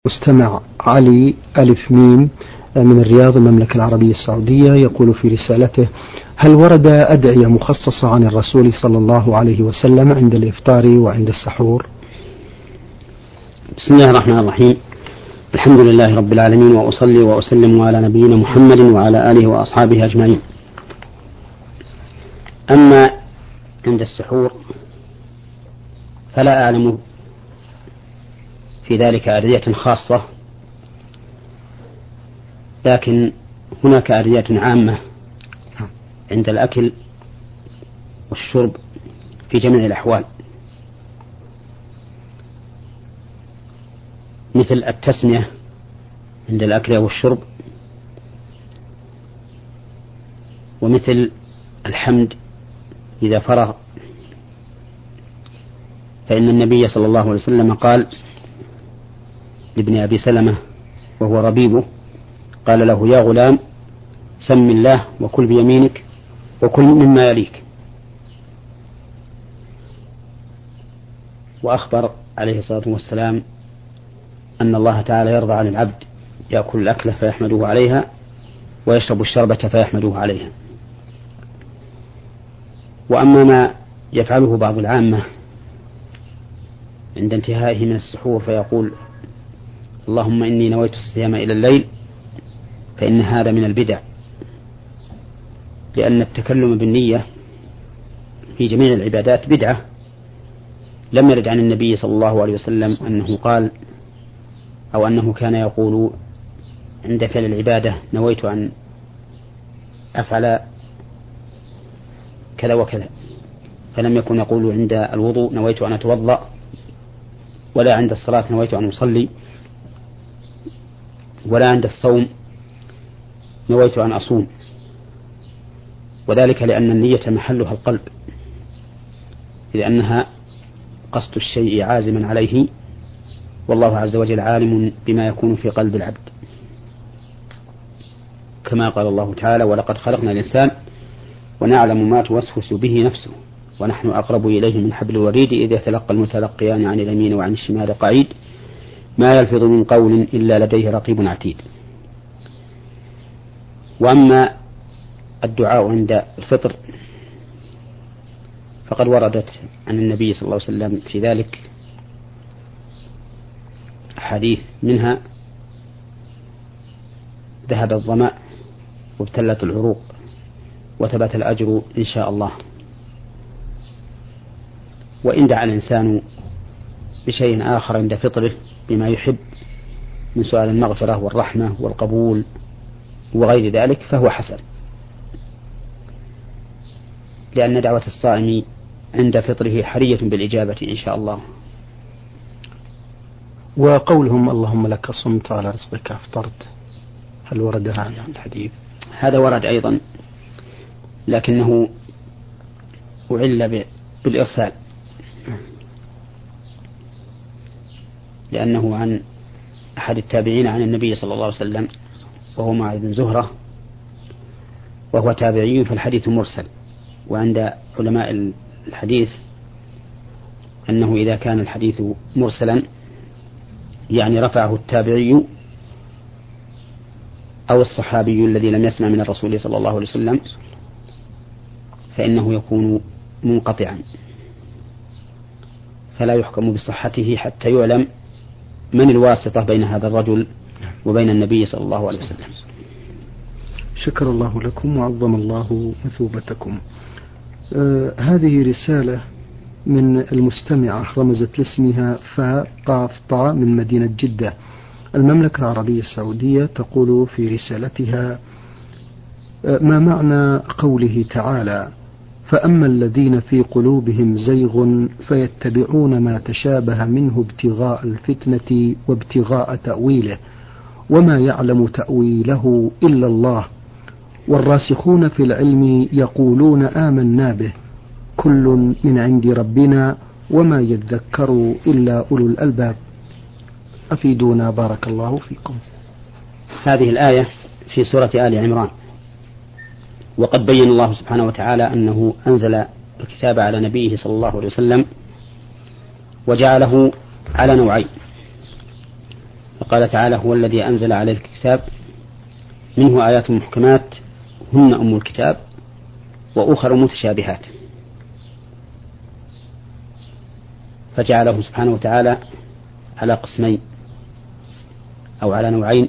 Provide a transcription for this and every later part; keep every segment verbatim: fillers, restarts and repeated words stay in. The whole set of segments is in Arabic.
مستمع علي ألف ميم من الرياض المملكة العربية السعودية يقول في رسالته: هل ورد أدعية مخصصة عن الرسول صلى الله عليه وسلم عند الإفطار وعند السحور؟ بسم الله الرحمن الرحيم. الحمد لله رب العالمين، وأصلي وأسلم على نبينا محمد وعلى آله وأصحابه أجمعين. أما عند السحور فلا أعلم في ذلك أدعية خاصة، لكن هناك أدعية عامة عند الأكل والشرب في جميع الأحوال، مثل التسمية عند الأكل والشرب، ومثل الحمد إذا فرغ، فإن النبي صلى الله عليه وسلم قال لابن أبي سلمة وهو ربيبه، قال له: يا غلام سم الله وكل بيمينك وكل مما يليك. وأخبر عليه الصلاة والسلام أن الله تعالى يرضى عن العبد يأكل الأكلة فيحمده عليها ويشرب الشربة فيحمده عليها. وأما ما يفعله بعض العامة عند انتهائه من السحور فيقول: اللهم إني نويت الصيام إلى الليل، فإن هذا من البدع، لأن التكلم بالنية في جميع العبادات بدعة. لم يرد عن النبي صلى الله عليه وسلم أنه قال أو أنه كان يقول عند فعل العبادة: نويت أن أفعل كذا وكذا، فلم يكن يقول عند الوضوء: نويت أن أتوضأ، ولا عند الصلاة: نويت أن أصلي، ولا عند الصوم: نويت أن أصوم. وذلك لأن النية محلها القلب، لأنها قصد الشيء عازما عليه، والله عز وجل عالم بما يكون في قلب العبد، كما قال الله تعالى: ولقد خلقنا الإنسان ونعلم ما توسوس به نفسه ونحن أقرب إليه من حبل الوريد إذ يتلقى المتلقيان عن اليمين وعن الشمال قعيد ما يلفظ من قول إلا لديه رقيب عتيد. وأما الدعاء عند الفطر فقد وردت عن النبي صلى الله عليه وسلم في ذلك حديث، منها: ذهب الظمأ وابتلت العروق وثبت الأجر إن شاء الله. وإن دعا الإنسان بشيء آخر عند فطره بما يحب من سؤال المغفرة والرحمة والقبول وغير ذلك فهو حسن، لأن دعوة الصائم عند فطره حرية بالإجابة إن شاء الله. وقولهم: اللهم لك صمت على رزقك أفطرت، هل ورد هذا الحديث؟ هذا ورد أيضا، لكنه أعل بالإرسال، لأنه عن أحد التابعين عن النبي صلى الله عليه وسلم وهو معاذ بن زهرة، وهو تابعي فالحديث مرسل. وعند علماء الحديث أنه إذا كان الحديث مرسلا يعني رفعه التابعي أو الصحابي الذي لم يسمع من الرسول صلى الله عليه وسلم فإنه يكون منقطعا، فلا يحكم بصحته حتى يعلم من الواسطة بين هذا الرجل وبين النبي صلى الله عليه وسلم. شكر الله لكم وعظم الله مثوبتكم. آه هذه رسالة من المستمعة رمزت لاسمها فاء قاف طاء من مدينة جدة المملكة العربية السعودية، تقول في رسالتها: آه ما معنى قوله تعالى: فأما الذين في قلوبهم زيغ فيتبعون ما تشابه منه ابتغاء الفتنة وابتغاء تأويله وما يعلم تأويله إلا الله والراسخون في العلم يقولون آمنا به كل من عند ربنا وما يذكر إلا أولو الألباب. أفيدونا بارك الله فيكم. هذه الآية في سورة آل عمران، وقد بين الله سبحانه وتعالى أنه أنزل الكتاب على نبيه صلى الله عليه وسلم وجعله على نوعين: فقال تعالى هو الذي أنزل عليك الكتاب منه آيات محكمات هن أم الكتاب وأخر متشابهات، فجعله سبحانه وتعالى على قسمين أو على نوعين: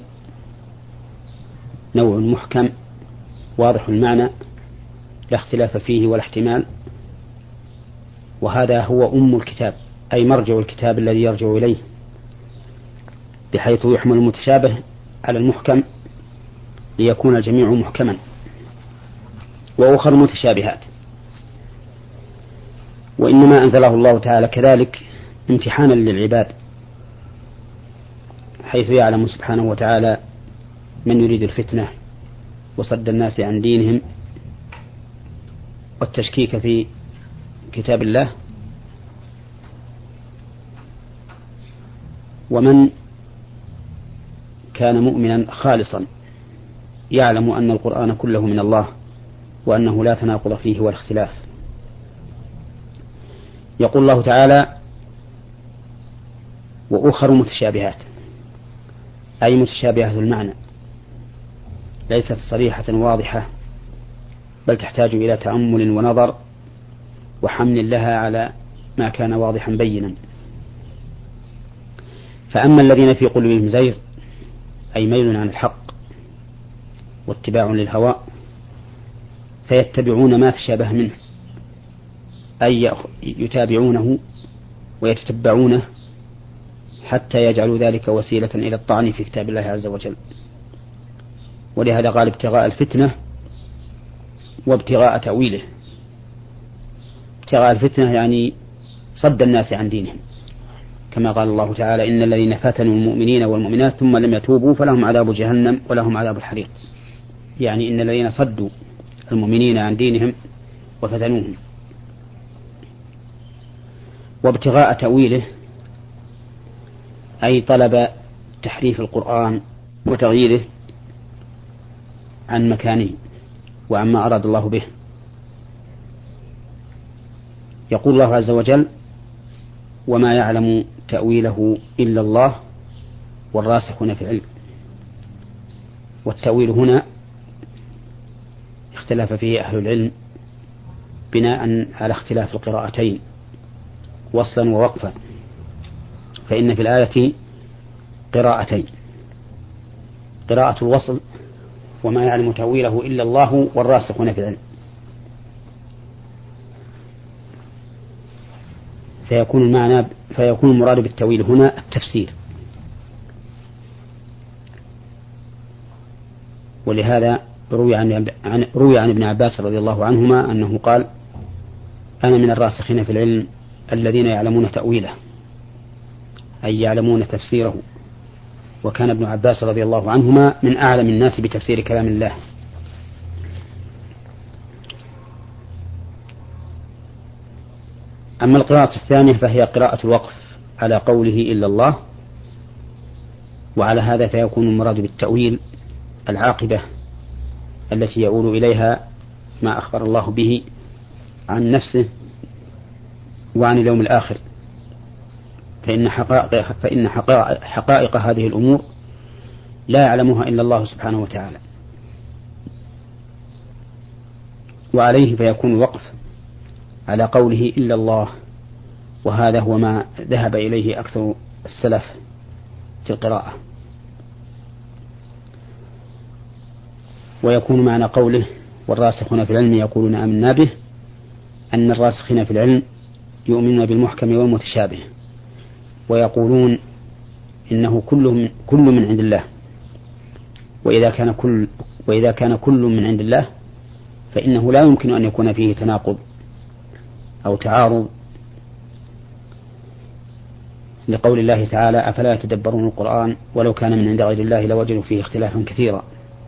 نوع محكم واضح المعنى لا اختلاف فيه ولا احتمال، وهذا هو أم الكتاب أي مرجع الكتاب الذي يرجع إليه، بحيث يحمل المتشابه على المحكم ليكون الجميع محكما. وأخر متشابهات، وإنما أنزله الله تعالى كذلك امتحانا للعباد، حيث يعلم سبحانه وتعالى من يريد الفتنة وصد الناس عن دينهم والتشكيك في كتاب الله، ومن كان مؤمنا خالصا يعلم أن القرآن كله من الله وأنه لا تناقض فيه ولا اختلاف. يقول الله تعالى وأخر متشابهات، أي متشابهة المعنى ليست صريحة واضحة، بل تحتاج إلى تأمل ونظر وحمل لها على ما كان واضحا بينا. فأما الذين في قلوبهم زيغ أي ميل عن الحق واتباع للهوى فيتبعون ما تشابه منه، أي يتابعونه ويتتبعونه حتى يجعلوا ذلك وسيلة إلى الطعن في كتاب الله عز وجل. ولهذا قال ابتغاء الفتنة وابتغاء تأويله. ابتغاء الفتنة يعني صد الناس عن دينهم، كما قال الله تعالى إن الذين فتنوا المؤمنين والمؤمنات ثم لم يتوبوا فلهم عذاب جهنم ولهم عذاب الحريق، يعني إن الذين صدوا المؤمنين عن دينهم وفتنوهم. وابتغاء تأويله أي طلب تحريف القرآن وتغييره عن مكانه وعما أراد الله به. يقول الله عز وجل وما يعلم تأويله إلا الله والراسخون في العلم. والتأويل هنا اختلف فيه أهل العلم بناء على اختلاف القراءتين وصلا ووقفا، فإن في الآية قراءتين: قراءة الوصل وما يعلم تأويله إلا الله والراسخون في العلم، فيكون المعنى فيكون المراد بالتأويل هنا التفسير. ولهذا روي عن روي عن ابن عباس رضي الله عنهما أنه قال أنا من الراسخين في العلم الذين يعلمون تأويله، أي يعلمون تفسيره. وكان ابن عباس رضي الله عنهما من أعلم الناس بتفسير كلام الله. أما القراءة الثانية فهي قراءة الوقف على قوله إلا الله، وعلى هذا فيكون المراد بالتأويل العاقبة التي يؤول إليها ما أخبر الله به عن نفسه وعن اليوم الآخر، فإن حقائق, فإن حقائق, حقائق هذه الأمور لا يعلمها إلا الله سبحانه وتعالى. وعليه فيكون الوقف على قوله إلا الله، وهذا هو ما ذهب إليه أكثر السلف في القراءة. ويكون معنى قوله والراسخون في العلم يقولون آمنا به أن الراسخين في العلم يؤمنون بالمحكم والمتشابه، ويقولون إنه كل من, كل من عند الله. وإذا كان كل وإذا كان كل من عند الله فإنه لا يمكن أن يكون فيه تناقض أو تعارض، لقول الله تعالى أفلا يتدبرون القرآن ولو كان من عند غير الله لوجدوا فيه اختلافا كثيرا.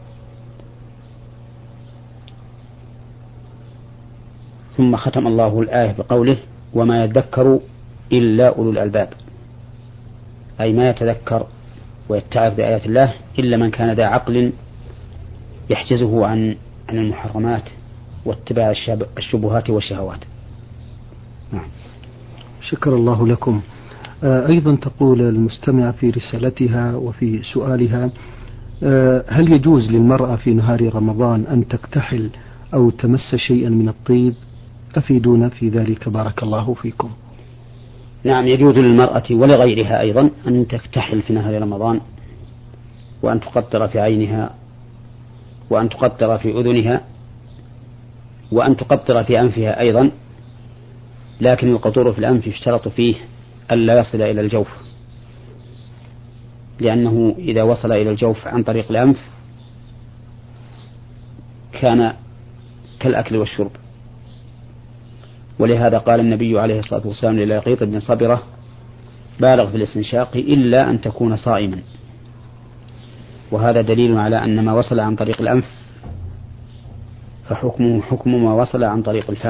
ثم ختم الله الآية بقوله وما يذكر إلا أولو الألباب، أي ما يتذكر ويتعظ بآيات الله إلا من كان ذا عقل يحجزه عن عن المحرمات واتباع الشبهات والشهوات. نعم. شكر الله لكم. أيضا تقول المستمع في رسالتها وفي سؤالها: هل يجوز للمرأة في نهار رمضان أن تكتحل أو تمس شيئا من الطيب؟ أفيدونا في ذلك بارك الله فيكم. نعم، يجوز للمرأة ولغيرها أيضا أن تكتحل في نهار رمضان، وأن تقطر في عينها، وأن تقطر في أذنها، وأن تقطر في أنفها أيضا، لكن القطور في الأنف يشترط فيه ألا يصل إلى الجوف، لأنه إذا وصل إلى الجوف عن طريق الأنف كان كالأكل والشرب. ولهذا قال النبي عليه الصلاة والسلام للقيط بن صبرة: بالغ في الاستنشاق إلا أن تكون صائما. وهذا دليل على أن ما وصل عن طريق الأنف فحكمه حكم ما وصل عن طريق الفم.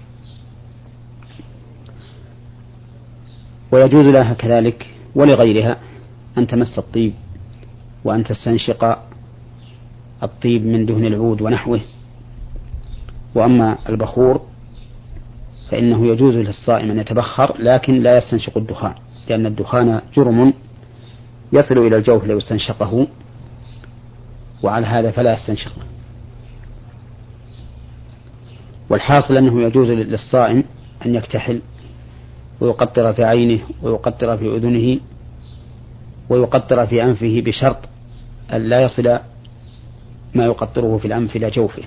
ويجوز لها كذلك ولغيرها أن تمس الطيب وأن تستنشق الطيب من دهن العود ونحوه. وأما البخور فإنه يجوز للصائم أن يتبخر، لكن لا يستنشق الدخان، لأن الدخان جرم يصل إلى الجوف لو استنشقه، وعلى هذا فلا يستنشقه. والحاصل أنه يجوز للصائم أن يكتحل ويقطر في عينه ويقطر في أذنه ويقطر في أنفه، بشرط أن لا يصل ما يقطره في الأنف إلى جوفه.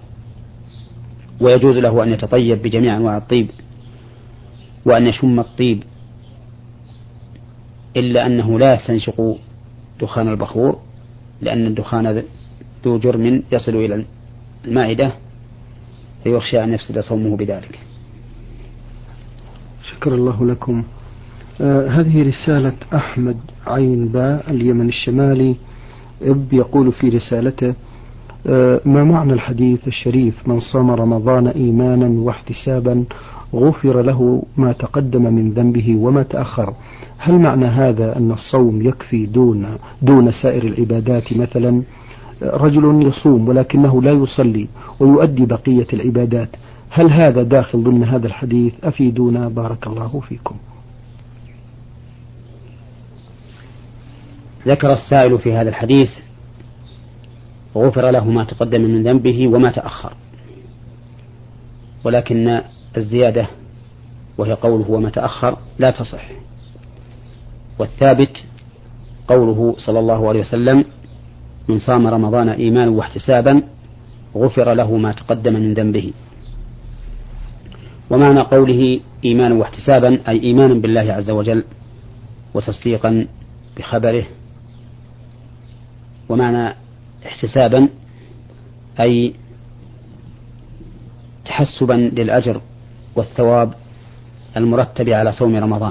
ويجوز له أن يتطيب بجميع أنواع الطيب وأن يشم الطيب، إلا أنه لا يستنشق دخان البخور، لأن الدخان ذو جرم يصل إلى المعدة فيخشى أن يفسد صومه بذلك. شكر الله لكم. آه هذه رسالة أحمد عين باء اليمن الشمالي. اب يقول في رسالته: آه ما معنى الحديث الشريف: من صام رمضان إيمانا واحتسابا غفر له ما تقدم من ذنبه وما تأخر؟ هل معنى هذا أن الصوم يكفي دون دون سائر العبادات؟ مثلا رجل يصوم ولكنه لا يصلي ويؤدي بقية العبادات، هل هذا داخل ضمن هذا الحديث؟ أفيدونا بارك الله فيكم. ذكر السائل في هذا الحديث: غفر له ما تقدم من ذنبه وما تأخر، ولكن الزيادة وهي قوله وما تأخر لا تصح، والثابت قوله صلى الله عليه وسلم: من صام رمضان إيمانا واحتسابا غفر له ما تقدم من ذنبه. ومعنى قوله إيمانا واحتسابا أي إيمانا بالله عز وجل وتصديقا بخبره، ومعنى احتسابا أي تحسبا للأجر والثواب المرتب على صوم رمضان.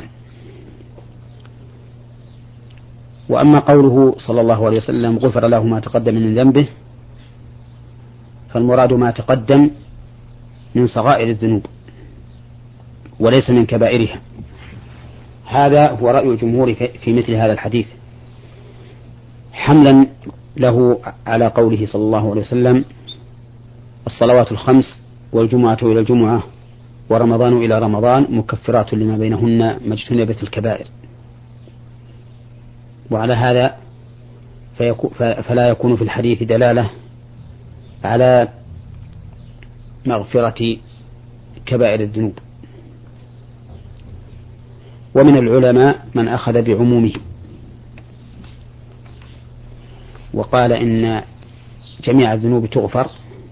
وأما قوله صلى الله عليه وسلم: غفر له ما تقدم من ذنبه، فالمراد ما تقدم من صغائر الذنوب وليس من كبائرها. هذا هو رأي الجمهور في مثل هذا الحديث، حملا له على قوله صلى الله عليه وسلم: الصلوات الخمس والجمعة إلى الجمعة ورمضان إلى رمضان مكفرات لما بينهن ما اجتنبت الكبائر. وعلى هذا فلا يكون في الحديث دلالة على مغفرة كبائر الذنوب. ومن العلماء من أخذ بعمومه وقال إن جميع الذنوب تغفر،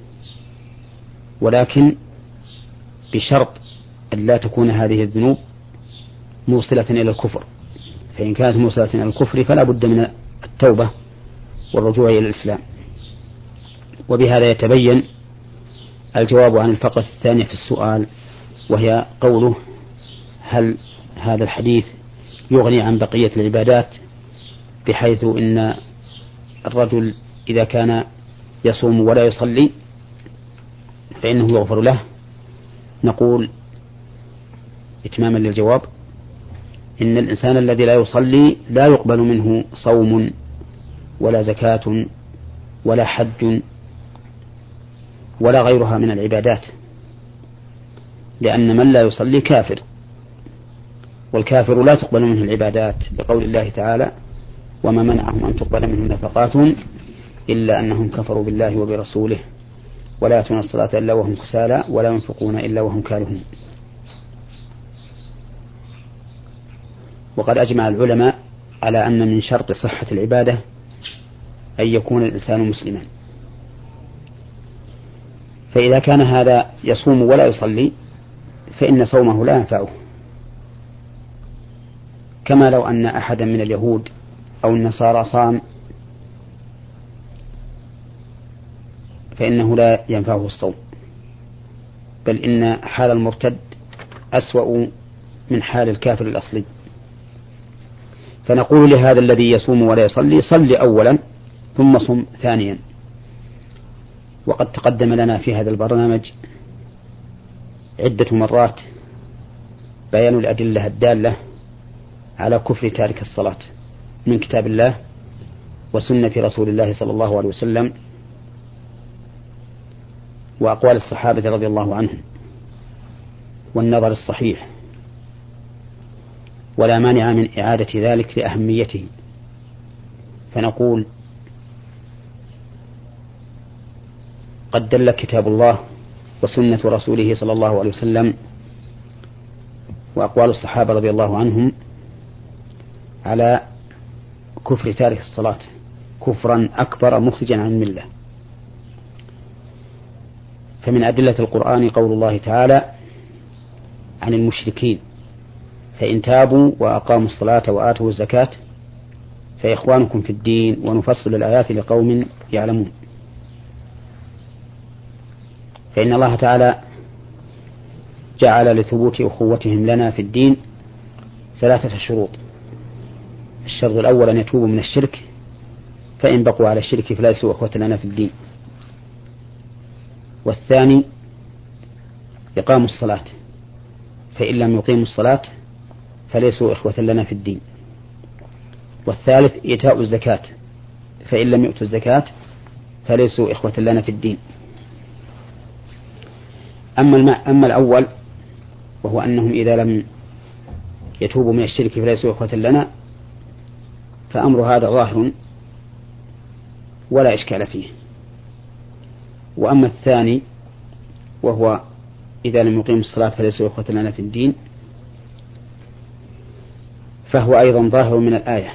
ولكن بشرط أن لا تكون هذه الذنوب موصلة إلى الكفر، فإن كانت موصلة إلى الكفر فلا بد من التوبة والرجوع إلى الإسلام. وبهذا يتبين الجواب عن الفقرة الثانية في السؤال، وهي قوله: هل هذا الحديث يغني عن بقية العبادات، بحيث إن الرجل إذا كان يصوم ولا يصلي فإنه يغفر له؟ نقول إتماما للجواب: إن الإنسان الذي لا يصلي لا يقبل منه صوم ولا زكاة ولا حج ولا غيرها من العبادات، لأن من لا يصلي كافر، والكافر لا تقبل منه العبادات بقول الله تعالى وما منعهم أن تقبل منهم نفقاتهم إلا أنهم كفروا بالله وبرسوله ولا يأتون الصلاة إلا وهم كسالى ولا ينفقون إلا وهم كارهون. وقد أجمع العلماء على أن من شرط صحة العبادة أن يكون الإنسان مسلما، فإذا كان هذا يصوم ولا يصلي فإن صومه لا ينفعه، كما لو أن أحدا من اليهود أو النصارى صام فإنه لا ينفعه الصوم، بل إن حال المرتد أسوأ من حال الكافر الأصلي. فنقول لهذا الذي يصوم ولا يصلي صل أولا ثم صم ثانيا. وقد تقدم لنا في هذا البرنامج عدة مرات بيان الأدلة الدالة على كفر تارك الصلاة من كتاب الله وسنة رسول الله صلى الله عليه وسلم وأقوال الصحابة رضي الله عنهم والنظر الصحيح، ولا مانع من إعادة ذلك لأهميته. فنقول قد دل كتاب الله وسنة رسوله صلى الله عليه وسلم وأقوال الصحابة رضي الله عنهم على كفر تارك الصلاة كفرا أكبر مخرجا عن الملة. فمن أدلة القرآن قول الله تعالى عن المشركين فإن تابوا وأقاموا الصلاة وآتوا الزكاة فإخوانكم في الدين ونفصل الآيات لقوم يعلمون. فإن الله تعالى جعل لثبوت أخوتهم لنا في الدين ثلاثة شروط. الشرط الأول أن يتوبوا من الشرك، فإن بقوا على الشرك فليسوا أخوة لنا في الدين. والثاني إقام الصلاة، فإن لم يقيموا الصلاة فليسوا إخوة لنا في الدين. والثالث إيتاء الزكاة، فإن لم يؤتوا الزكاة فليسوا إخوة لنا في الدين. أما, الم... أما الأول وهو أنهم إذا لم يتوبوا من الشرك فليسوا إخوة لنا، فأمر هذا ظاهر ولا إشكال فيه. وأما الثاني وهو إذا لم يقيموا الصلاة فليسوا إخوة لنا في الدين، فهو أيضا ظاهر من الآية،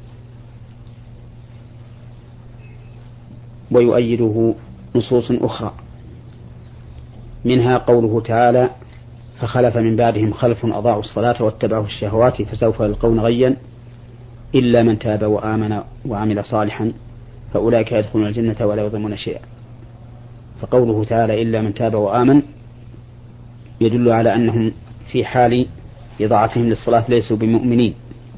ويؤيده نصوص أخرى، منها قوله تعالى فخلف من بعدهم خلف أضاعوا الصلاة واتبعوا الشهوات فسوف يلقون غيا إلا من تاب وآمن وعمل صالحا فأولئك يدخلون الجنة ولا يظلمون شيئا. فقوله تعالى إلا من تاب وآمن يدل على أنهم في حال إضاعتهم للصلاة ليسوا بمؤمنين.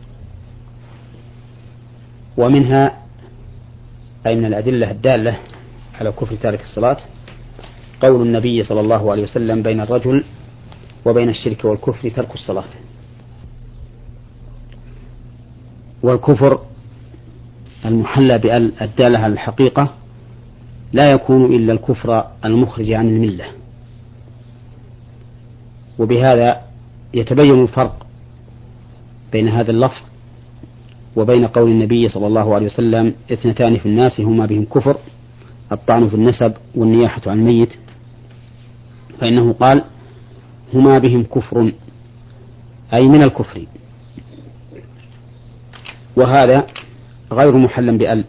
ومنها أي من الأدلة الدالة على كفر تارك الصلاة قول النبي صلى الله عليه وسلم بين الرجل وبين الشرك والكفر ترك الصلاة. والكفر المحلى بأل الدالة على الحقيقة لا يكون إلا الكفر المخرج عن الملة. وبهذا يتبين الفرق بين هذا اللفظ وبين قول النبي صلى الله عليه وسلم اثنتان في الناس هما بهم كفر الطعن في النسب والنياحة عن الميت، فإنه قال هما بهم كفر أي من الكفر، وهذا غير محل بأل،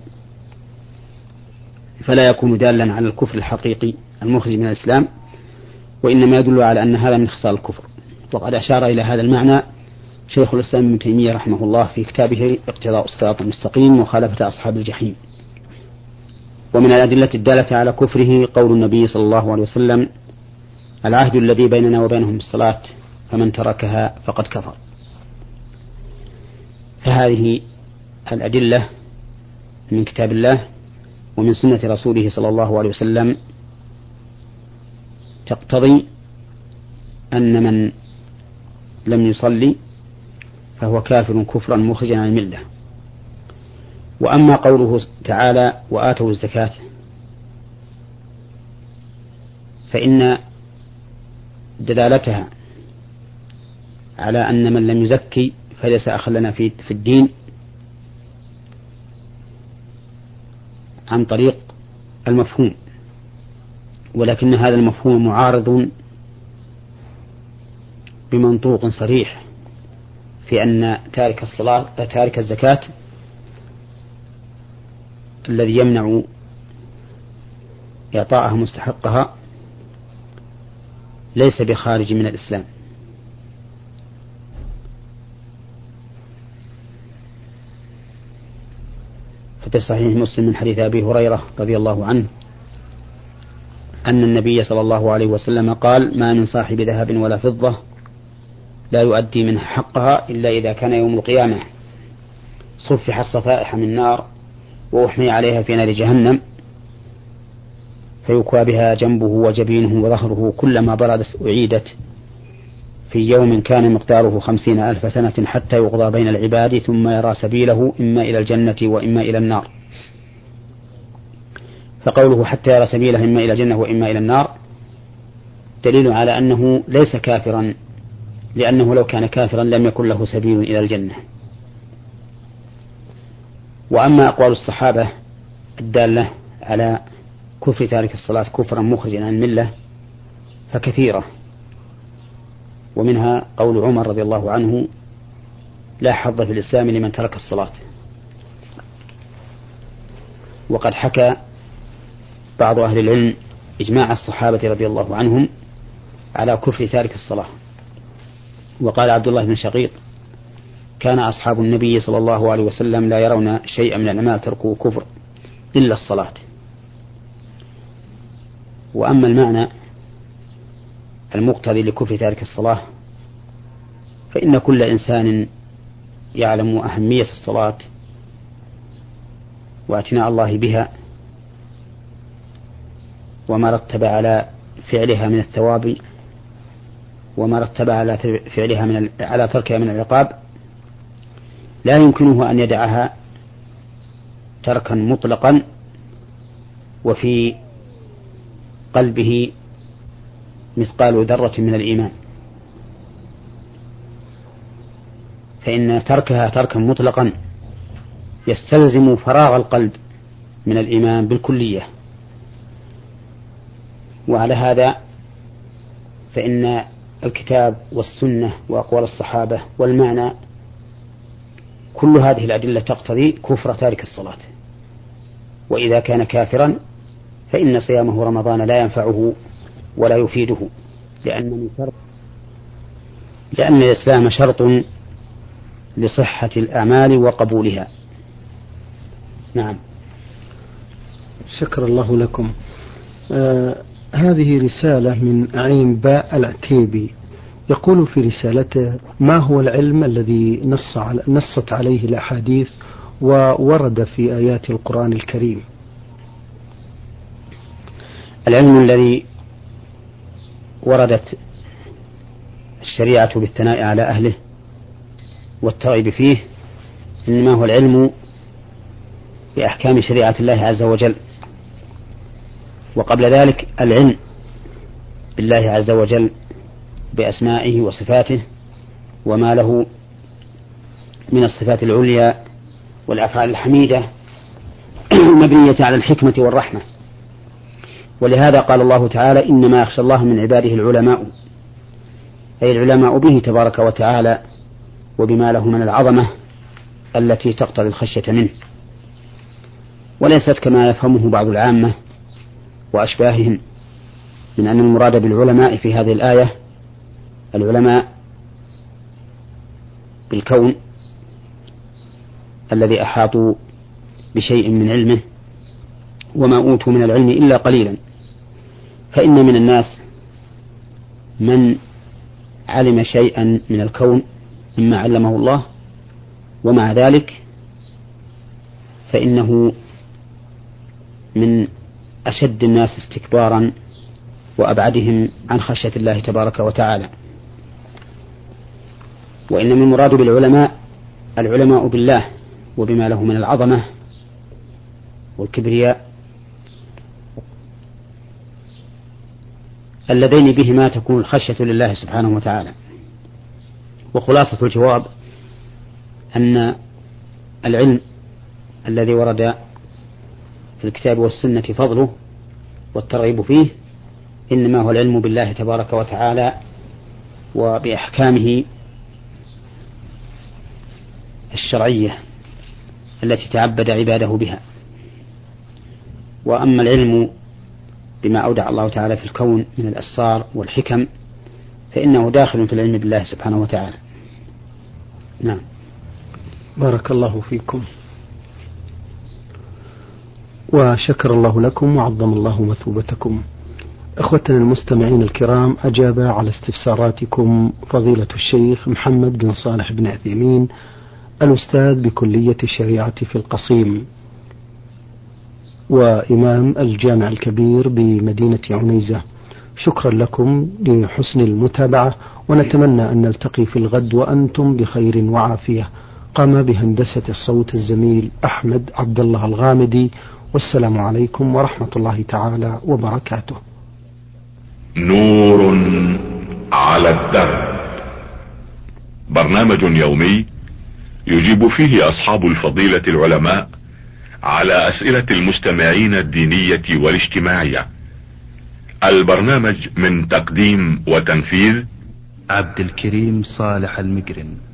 فلا يكون دالا على الكفر الحقيقي المخرج من الإسلام، وإنما يدل على أن هذا من خصال الكفر. وقد أشار إلى هذا المعنى شيخ الإسلام ابن تيمية رحمه الله في كتابه اقتضاء الصراط المستقيم وخالفة أصحاب الجحيم. ومن الأدلة الدالة على كفره قول النبي صلى الله عليه وسلم العهد الذي بيننا وبينهم الصلاة فمن تركها فقد كفر. فهذه الأدلة من كتاب الله ومن سنة رسوله صلى الله عليه وسلم تقتضي أن من لم يصلي فهو كافر كفرا مخرجا عن الملة. وأما قوله تعالى وآتوا الزكاة فإن دلالتها على أن من لم يزكي فليس أخا لنا في في الدين عن طريق المفهوم، ولكن هذا المفهوم معارض بمنطوق صريح في أن تارك الصلاة تارك الزكاة الذي يمنع إعطاءها مستحقها ليس بخارج من الإسلام. ففي صحيح مسلم من حديث أبي هريرة رضي الله عنه أن النبي صلى الله عليه وسلم قال: ما من صاحب ذهب ولا فضة لا يؤدي منها حقها إلا إذا كان يوم القيامة صفحت صفائح من نار وأحمي عليها في نار جهنم فيكوى بها جنبه وجبينه وظهره كلما بردت أعيدت في يوم كان مقداره خمسين ألف سنة حتى يقضى بين العباد ثم يرى سبيله إما إلى الجنة وإما إلى النار. فقوله حتى يرى سبيله إما إلى الجنة وإما إلى النار دليل على أنه ليس كافرا، لأنه لو كان كافرا لم يكن له سبيل إلى الجنة. وأما أقوال الصحابة الدالة على كفر تارك الصلاة كفرا مخرجا عن الملة فكثيرة، ومنها قول عمر رضي الله عنه: لا حظ في الإسلام لمن ترك الصلاة. وقد حكى بعض أهل العلم إجماع الصحابة رضي الله عنهم على كفر تارك الصلاة. وقال عبد الله بن شقيق: كان أصحاب النبي صلى الله عليه وسلم لا يرون شيئا من الأعمال تركوا كفر إلا الصلاة. وأما المعنى المقتضي لكفر تارك الصلاة فإن كل إنسان يعلم أهمية الصلاة واعتناء الله بها وما رتب على فعلها من الثواب وما رتب على فعلها من على تركها من العقاب لا يمكنه أن يدعها تركا مطلقا وفي قلبه مثقال ذرة من الإيمان، فإن تركها تركا مطلقا يستلزم فراغ القلب من الإيمان بالكلية. وعلى هذا فإن الكتاب والسنة وأقوال الصحابة والمعنى كل هذه الأدلة تقتضي كفر تارك الصلاة. وإذا كان كافرا فإن صيامه رمضان لا ينفعه ولا يفيده، لأن من شرط لأن الإسلام شرط لصحة الأعمال وقبولها. نعم. شكر الله لكم. آه هذه رسالة من عين باء العتيبي، يقول في رسالته: ما هو العلم الذي نص على نصت عليه الأحاديث وورد في آيات القرآن الكريم؟ العلم الذي وردت الشريعة بالثناء على أهله والترغيب فيه إنما هو العلم بأحكام شريعة الله عز وجل، وقبل ذلك العلم بالله عز وجل بأسمائه وصفاته وما له من الصفات العليا والأفعال الحميدة المبنية على الحكمة والرحمة. ولهذا قال الله تعالى: إنما يخشى الله من عباده العلماء، أي العلماء به تبارك وتعالى وبما له من العظمة التي تقتضي الخشية منه، وليست كما يفهمه بعض العامة وأشباههم من أن المراد بالعلماء في هذه الآية العلماء بالكون الذي أحاطوا بشيء من علمه وما أوتوا من العلم إلا قليلا. فإن من الناس من علم شيئا من الكون مما علمه الله، ومع ذلك فإنه من أشد الناس استكبارا وأبعدهم عن خشية الله تبارك وتعالى. وإنما المراد بالعلماء العلماء بالله وبما له من العظمة والكبرياء اللذين بهما تكون الخشية لله سبحانه وتعالى. وخلاصة الجواب أن العلم الذي ورد في الكتاب والسنة فضله والترغيب فيه إنما هو العلم بالله تبارك وتعالى وبأحكامه الشرعية التي تعبد عباده بها. وأما العلم بما أودع الله تعالى في الكون من الأسرار والحكم فإنه داخل في العلم بالله سبحانه وتعالى. نعم. بارك الله فيكم وشكر الله لكم وعظم الله مثوبتكم. أخوتنا المستمعين الكرام، أجاب على استفساراتكم فضيلة الشيخ محمد بن صالح بن عثيمين الأستاذ بكلية الشريعة في القصيم وإمام الجامع الكبير بمدينة عنيزة. شكرا لكم لحسن المتابعة، ونتمنى أن نلتقي في الغد وأنتم بخير وعافية. قام بهندسة الصوت الزميل أحمد عبد الله الغامدي، والسلام عليكم ورحمة الله تعالى وبركاته. نور على الدرب، برنامج يومي يجيب فيه أصحاب الفضيلة العلماء على أسئلة المستمعين الدينية والاجتماعية. البرنامج من تقديم وتنفيذ عبد الكريم صالح المقرن.